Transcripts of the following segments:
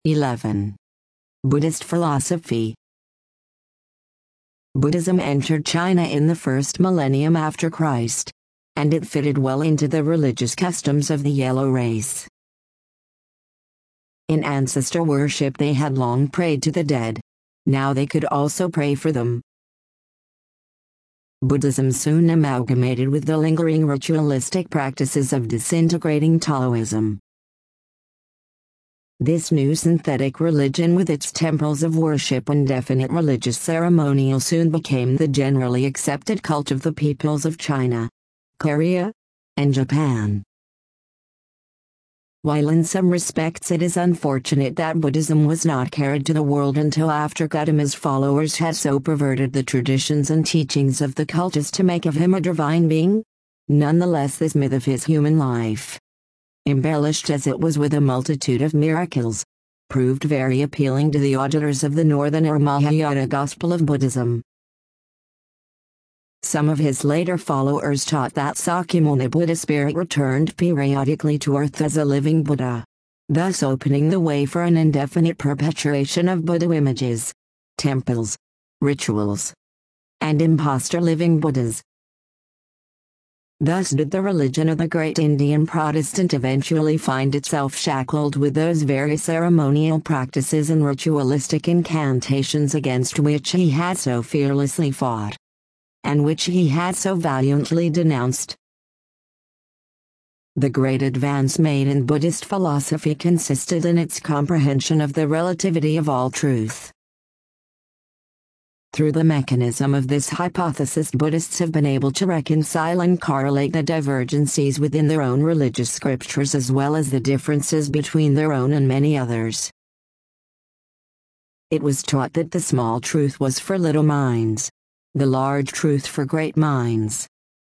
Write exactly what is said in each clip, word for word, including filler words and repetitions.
eleven. Buddhist philosophy. Buddhism entered China in the first millennium after Christ, and it fitted well into the religious customs of the yellow race. In ancestor worship they had long prayed to the dead. Now they could also pray for them. Buddhism soon amalgamated with the lingering ritualistic practices of disintegrating Taoism. This new synthetic religion with its temples of worship and definite religious ceremonial soon became the generally accepted cult of the peoples of China, Korea, and Japan. While in some respects it is unfortunate that Buddhism was not carried to the world until after Gautama's followers had so perverted the traditions and teachings of the cult as to make of him a divine being, nonetheless this myth of his human life, embellished as it was with a multitude of miracles, proved very appealing to the auditors of the Northern or Mahayana gospel of Buddhism. Some of his later followers taught that Sakyamuni Buddha spirit returned periodically to earth as a living Buddha, thus opening the way for an indefinite perpetuation of Buddha images, temples, rituals, and impostor living Buddhas. Thus did the religion of the great Indian Protestant eventually find itself shackled with those very ceremonial practices and ritualistic incantations against which he had so fearlessly fought, and which he had so valiantly denounced. The great advance made in Buddhist philosophy consisted in its comprehension of the relativity of all truth. Through the mechanism of this hypothesis, Buddhists have been able to reconcile and correlate the divergencies within their own religious scriptures as well as the differences between their own and many others. It was taught that the small truth was for little minds, the large truth for great minds.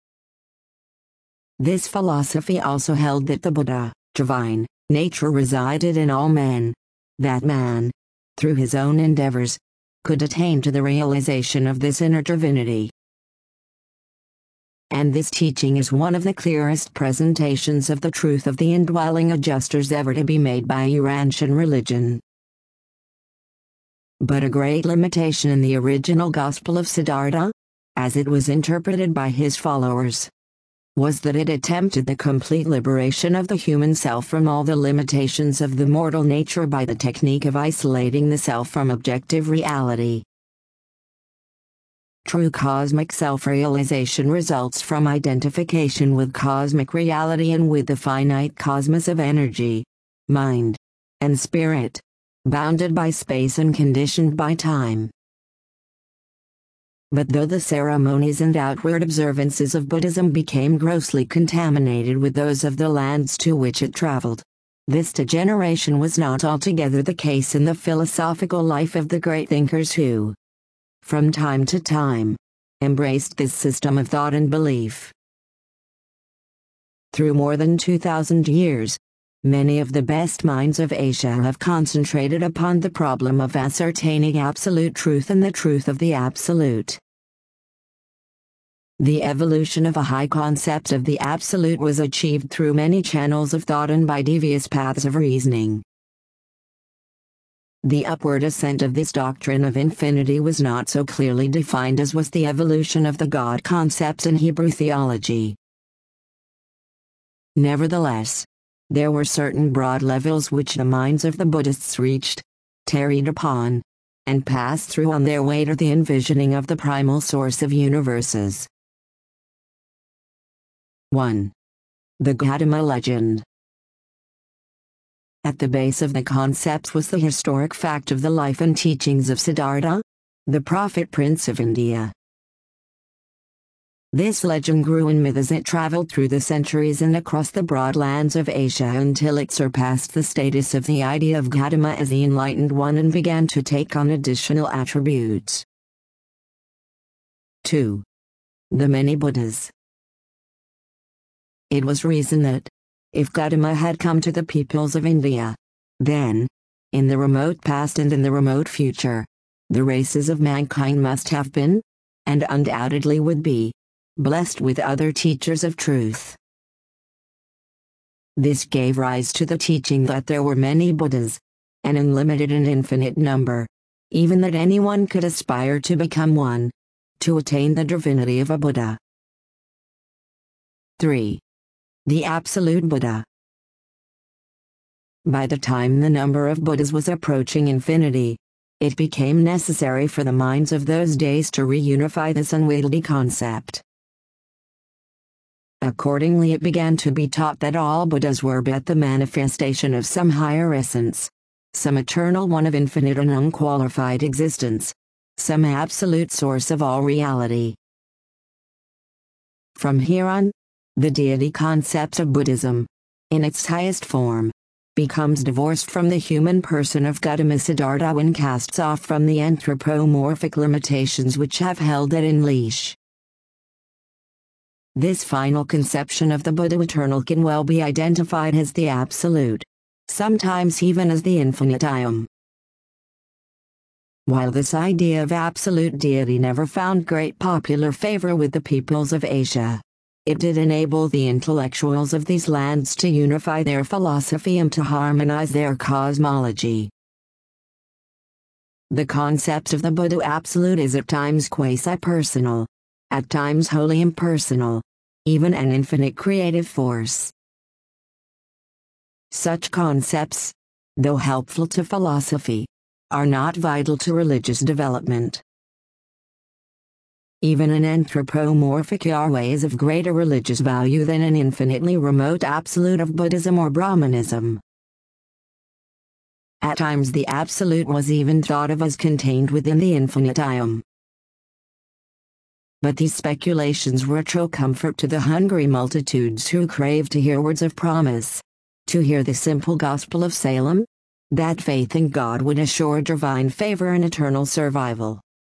This philosophy also held that the Buddha, divine, nature resided in all men, that man, through his own endeavors, could attain to the realization of this inner divinity. And this teaching is one of the clearest presentations of the truth of the indwelling adjusters ever to be made by Urantian religion. But a great limitation in the original Gospel of Siddhartha, as it was interpreted by his followers, was that it attempted the complete liberation of the human self from all the limitations of the mortal nature by the technique of isolating the self from objective reality. True cosmic self-realization results from identification with cosmic reality and with the finite cosmos of energy, mind, and spirit, bounded by space and conditioned by time. But though the ceremonies and outward observances of Buddhism became grossly contaminated with those of the lands to which it traveled, this degeneration was not altogether the case in the philosophical life of the great thinkers who, from time to time, embraced this system of thought and belief. Through more than two thousand years, many of the best minds of Asia have concentrated upon the problem of ascertaining absolute truth and the truth of the absolute. The evolution of a high concept of the absolute was achieved through many channels of thought and by devious paths of reasoning. The upward ascent of this doctrine of infinity was not so clearly defined as was the evolution of the God concepts in Hebrew theology. Nevertheless, there were certain broad levels which the minds of the Buddhists reached, tarried upon, and passed through on their way to the envisioning of the primal source of universes. one. The Gautama legend. At the base of the concepts was the historic fact of the life and teachings of Siddhartha, the prophet prince of India. This legend grew in myth as it traveled through the centuries and across the broad lands of Asia until it surpassed the status of the idea of Gautama as the enlightened one and began to take on additional attributes. two. The many Buddhas. It was reasoned that, if Gautama had come to the peoples of India, then, in the remote past and in the remote future, the races of mankind must have been, and undoubtedly would be, blessed with other teachers of truth. This gave rise to the teaching that there were many Buddhas, an unlimited and infinite number. Even that anyone could aspire to become one. To attain the divinity of a Buddha. three. The Absolute Buddha. By the time the number of Buddhas was approaching infinity, it became necessary for the minds of those days to reunify this unwieldy concept. Accordingly, it began to be taught that all Buddhas were but the manifestation of some higher essence, some eternal one of infinite and unqualified existence, some absolute source of all reality. From here on, the deity concept of Buddhism, in its highest form, becomes divorced from the human person of Gautama Siddhartha and casts off from the anthropomorphic limitations which have held it in leash. This final conception of the Buddha eternal can well be identified as the Absolute, sometimes even as the Infinite I Am. While this idea of absolute deity never found great popular favor with the peoples of Asia, it did enable the intellectuals of these lands to unify their philosophy and to harmonize their cosmology. The concept of the Buddha Absolute is at times quasi-personal, at times wholly impersonal, even an infinite creative force. Such concepts, though helpful to philosophy, are not vital to religious development. Even an anthropomorphic Yahweh is of greater religious value than an infinitely remote absolute of Buddhism or Brahmanism. At times the Absolute was even thought of as contained within the infinite I Am. But these speculations were true comfort to the hungry multitudes who craved to hear words of promise, to hear the simple gospel of Salem, that faith in God would assure divine favor and eternal survival.